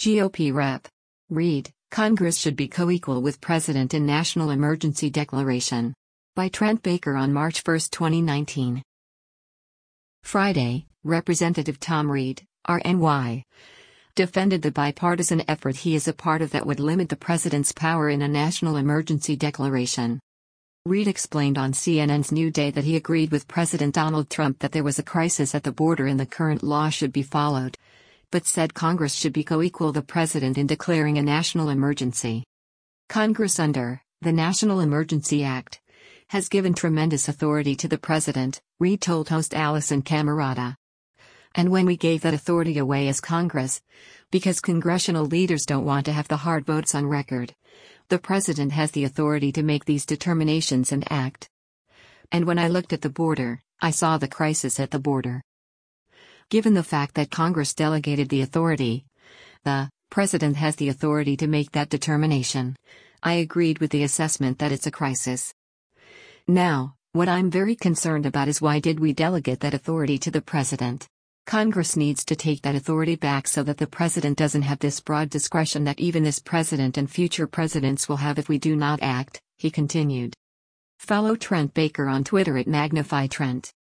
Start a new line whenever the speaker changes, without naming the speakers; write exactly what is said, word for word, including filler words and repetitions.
G O P Rep. Reid, Congress should be co-equal with President in National Emergency Declaration. By Trent Baker on March first, twenty nineteen. Friday, Representative Tom Reid, R N Y, defended the bipartisan effort he is a part of that would limit the president's power in a national emergency declaration. Reid explained on C N N's New Day that he agreed with President Donald Trump that there was a crisis at the border and the current law should be followed, but said Congress should be co-equal the president in declaring a national emergency. Congress under the National Emergency Act has given tremendous authority to the president, Reid told host Allison Camerata. And when we gave that authority away as Congress, because congressional leaders don't want to have the hard votes on record, the president has the authority to make these determinations and act. And when I looked at the border, I saw the crisis at the border. Given the fact that Congress delegated the authority, the president has the authority to make that determination. I agreed with the assessment that it's a crisis. Now, what I'm very concerned about is why did we delegate that authority to the president? Congress needs to take that authority back so that the president doesn't have this broad discretion that even this president and future presidents will have if we do not act, he continued. Follow Trent Baker on Twitter at Magnify Trent.